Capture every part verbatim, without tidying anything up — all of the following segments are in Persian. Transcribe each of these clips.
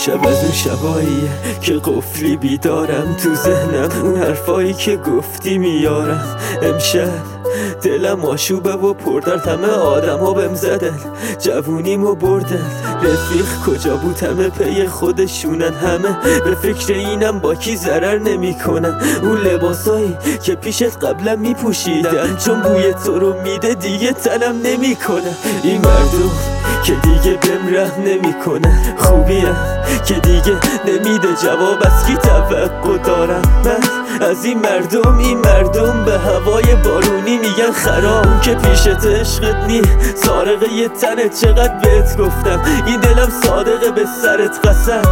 امشب از اون شباییه که قفلی بیدارم تو ذهنم، اون حرفایی که گفتی میارم. امشب دلم آشوبه و پردرد، همه آدم ها بهم زدن، جوونیمو بردن. رفیق کجا بود؟ همه پی خودشونن، همه به فکر اینم با کی ضرر نمی کنن. اون لباسایی که پیشت قبلا می پوشیدم، چون بوی تو رو میده دیگه تنم نمی کنن. این مردم که دیگه بهم رحم نمی کنن، خوبیم که دیگه نمیده جواب، از کی توقع دارم من؟ از این مردم. این مردم به هوای بارونی میگن خراب، که پیشت عشقت نی سارقه یه تنه. چقدر بهت گفتم این دلم صادقه به سرت قسم،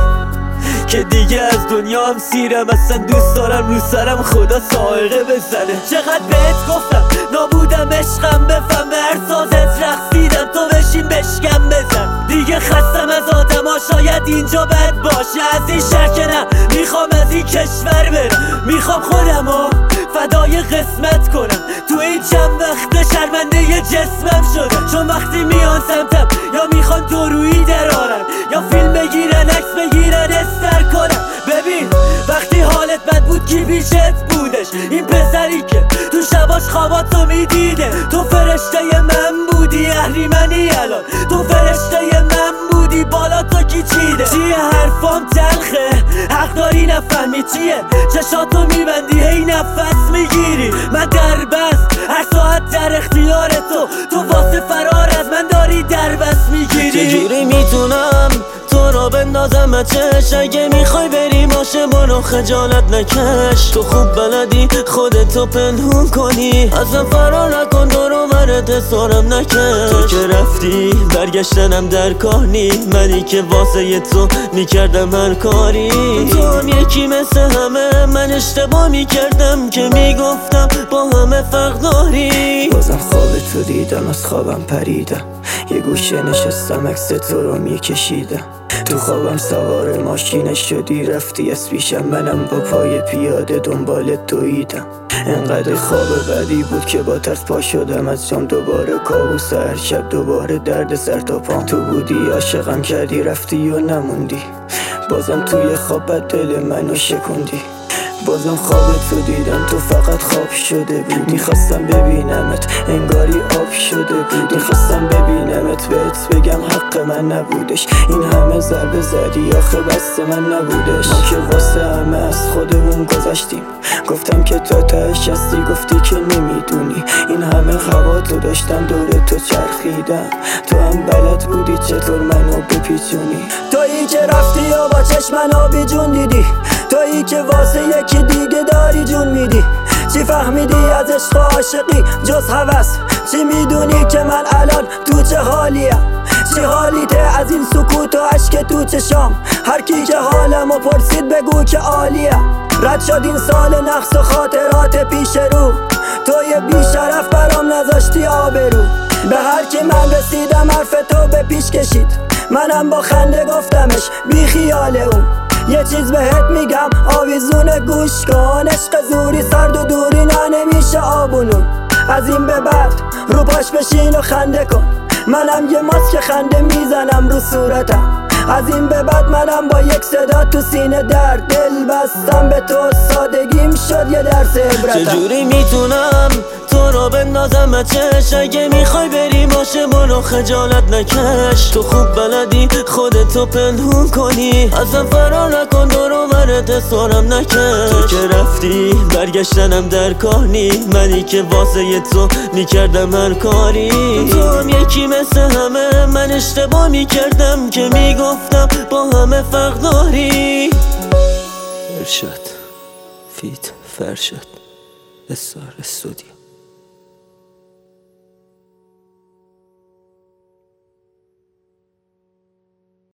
که دیگه از دنیا هم سیرم، اصلا دوست دارم رو سرم خدا سائقه بزنه. چقدر بهت گفتم نابودم عشقم، بفهم به هر سازت رقصیدم، تو بشین بشکم بزن. دیگه خستم از آدم ها، شاید اینجا بد باشه، از این شهر که نه میخوام از این کشور برم. میخوام خودم ها فدای قسمت کنم، تو این چند وقت شرمنده یه جسمم شدم. چون وقتی میان سمتم یا میخوان تو روی درارن، یا فیلم بگیرن عکس بگیرن استر کنن. ببین وقتی حالت بد بود کی پیشت بودش؟ این پسری که تو شباش خواباتو میدیده. تو فرشته من بودی، اهریمنی الان تو فرشته من بودی، بالا تو کی چیده؟ چیه حرفام تلخه، حق داری نفهمی چیه، چشاتو میبندی هی نفس میگیری. من در بست هر ساعت در اختیار تو، تو واسه فرار از من داری در بست میگیری. چجوری میتونم تو رو بندازم چش؟ اگه میخوای بری باشه برو خجالت نکش. تو خوب بلدی خودتو پنهون کنی، ازم فرار نکن دورو برت حسارم نکش. تو که رفتی برگشتنم در کار نی، منی که واسه تو میکردم هر کاری. تو هم یکی مثل همه، من اشتباه میکردم که میگفتم با همه فرق داری. بازم خواب تو دیدم، از خوابم پریدم، یه گوشه نشستم عکس تو رو میکشیدم. تو خوابم سوار ماشین شدی رفتی از پیشم، منم با پای پیاده دنبالت دویدم. انقدر خواب بدی بود که با ترس پا شدم از جام، دوباره کابوس هر شب، دوباره درد سر تا پام. تو بودی عاشقم کردی رفتی و نموندی، بازم توی خوابت دل منو شکوندی. بازم خواب تو دیدم، تو فقط خواب شده بودی. خواستم ببینمت انگاری آب شده بودی، خواستم ببینمت بهت بگم حق من نبودش. این همه ضربه زدی آخه بست من نبودش. ما که واسه همه از خودمون گذشتیم، گفتم که تو تهش هستی گفتی که نمیدونی. این همه هوا تو داشتم دور تو چرخیدم، تو هم بلد بودی چطور منو بپیچونی. تویی که رفتی و با چشمن آبی جون دیدی، تویی که واسه یکی دیگه داری جون میدی. چی فهمیدی از عشق و عاشقی جز هوس؟ چی میدونی که من الان تو چه حالیم؟ چی حالیته از این سکوت و عشق تو چشام؟ هر کی که حالمو پرسید بگو که عالیم. رد شد این سال نقص و خاطرات پیش رو، توی بی شرف برام نذاشتی آبرو. به هر کی من رسیدم حرف تو به پیش کشید، منم با خنده گفتمش بی خیال اون. یه چیز بهت میگم آویزون گوش کن، عشق زوری سرد و دوری نه نمیشه آبونون. از این به بعد رو پاش بشین و خنده کن، منم یه ماسک خنده میزنم رو صورتم. از این به بعد منم با یک صدا تو سینه در دل بستم به تو، سادگیم شد یه درس عبرتم. چجوری میتونم تو رو بندازم چش؟ اگه میخوای بری باشه برو خجالت نکش. تو خوب بلدی خودتو پنهون کنی، ازم فرار نکن دورو برت حسارم نکش. تو که رفتی برگشتنم در کار نی، منی که واسه تو میکردم هر کاری. تو هم یکی مثل همه، من اشتباه میکردم که میگفتم با همه فرق داری. ارشاد فیت فرشاد اسار استودیو.